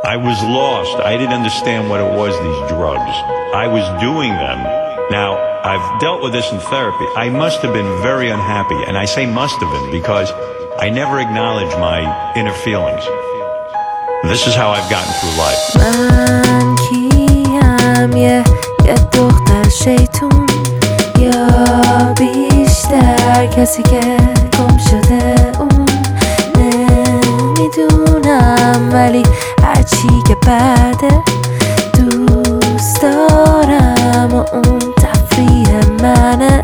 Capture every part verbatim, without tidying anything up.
I was lost. I didn't understand what it was, these drugs. I was doing them. Now, I've dealt with this in therapy. I must have been very unhappy, and I say must have been because I never acknowledged my inner feelings. This is how I've gotten through life. من کیم یه یه دختر شیطون یا بیشتر کسی که گم شده اون نمیدونم ولی هرچی که بعده دوست دارم و اون تفریح منه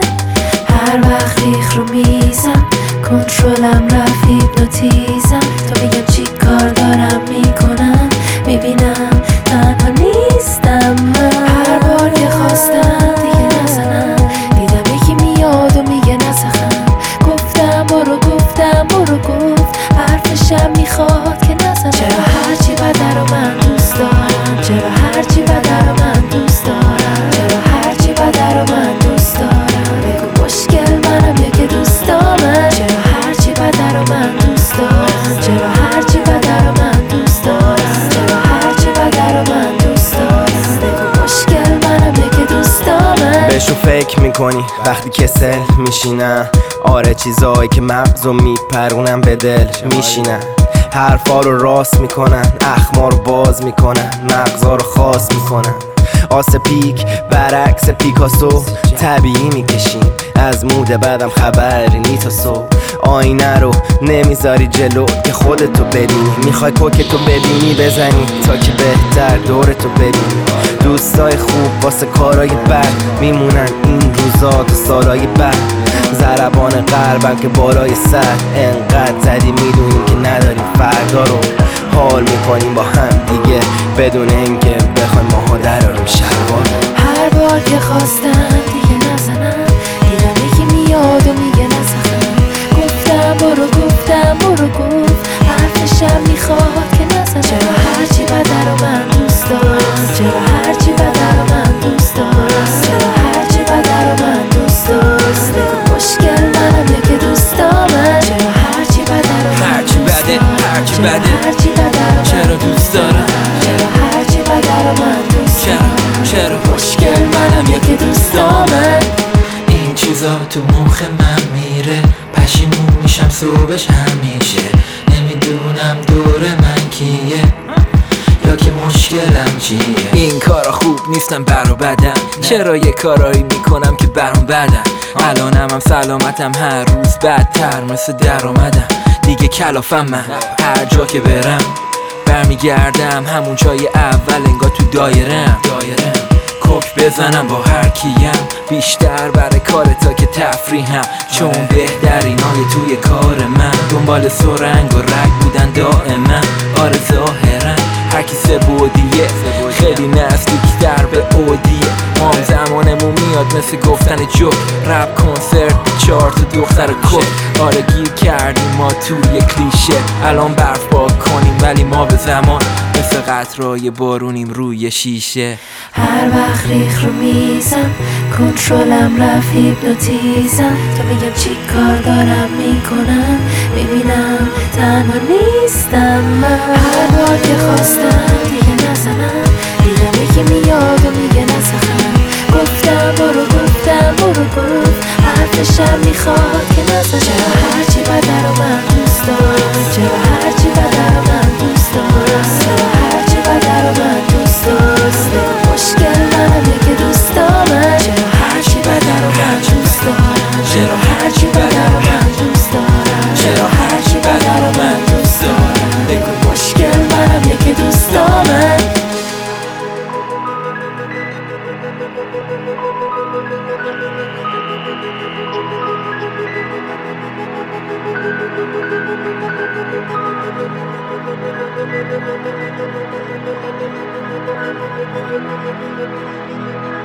هر وقت ریخ رو میزم کنترلم رفت هیپنوتیزم تو میگم چی کار دارم میکنم میبینم تنها نیستم من هر بار که خواستم دیگه نزنم دیدم یکی میاد و میگه نزخم گفتم برو گفتم برو گفت حرفشم میخواد که نزنم چرا هرچی بده رو من دوست دارم چرا هرچی بده رو من دوست دارم چرا هرچی بده رو من دوست دارم بگو مشکل منم یا که دوست دارم چرا هرچی بده رو من دوست دارم چرا هرچی بده رو من دوست دارم چرا هرچی بده رو من دوست دارم بگو مشکل منم یا که دوست دارم بهشو فکر میکنی وقتی کسل میشینم آره چیزایی که مغزو میپرونم به دل میشینم حرفا رو راست میکنن اخما رو باز میکنن مغزا رو خاص میکنن آس پیک برعکس پیکاسو طبیعی میکشیم از مود بعدم خبری نی تا صبح آینه رو نمیذاری جلو که خودتو ببینی میخوای کوکتو ببینی بزنی تا که بهتر دورتو ببینی دوستای خوب واسه کارای بد میمونن این روزا تا سالای بعد ضربان قلبم که بالای سر انقدر زدی میدونیم که نداریم فردا رو حال میکنیم با هم دیگه بدون اینکه بخوایم ماها دراریم شلوار هر بار که خواستم دیگه نزنم دیدم یکی میاد و میگه نزخم گفتم برو گفتم برو گفت حرفشم میخواد که نزنم چرا هرچی بده رو من دوست دارم چرا هرچی بده رو من دوست دارم چرا هرچی بده رو من دوست دارم بگو مشکل منم یا که دوست دارم چرا هرچی بده رو من هرچی بده هرچی بده هرچی بده رو چرا دوست دارم چرا هرچی بده رو من دوست دارم چرا چرا مشکل منم یا که دوست دارم این چیزا تو مخ من میره پشیمون میشم صبحش همیشه نمیدونم دور من کیه یا که مشکلم چیه این کارا خوب نیستم برا بدم چرا یه کارایی میکنم که برام بدم الانم هم سلامتم هر روز بدتر مثل در اومدم دیگه کلافم من هر جا که برم برمیگردم همون جای اول انگار تو دایرم دایرم کک بزنم با هر کیم بیشتر برای کار تا که تفریحم چون بهترینای توی کار من دنبال سرنگ و رگ بودن دائما آره ظاهرا هرکی سه بودیه خیلی نزدیکتر به اودیه ما هم زمانمون میاد مثل گفتن جوک رپ کنسرت چهار تا دختر کک آره گیر کردیم ما توی کلیشه الان برف پاک کنیم ولی ما به زمان مثل قطرهای بارونیم روی شیشه هر وقت ریخ رو میزم کنترلم رفت هیپنوتیزم تو میگم چی کار دارم میکنم میبینم تنها نیستم من هر بار که خواستم دیگه نزنم دیدم یکی میاد و میگه نزخم گفتم برو گفتم برو گفت حرفشم میخواد که نزنم چرا هرچی بده رو من دوست دارم چرا هرچی بده رو من دوست دارم چرا هرچی بده رو من دوست دارم مشکل منم یا که دوست دارم چرا هرچی بده رو من دوست دارم چرا هرچی بده رو من دوست دارم چرا هرچی بده رو من دوست دارم بگو مشکل منم یا که دوست دارم Thank you.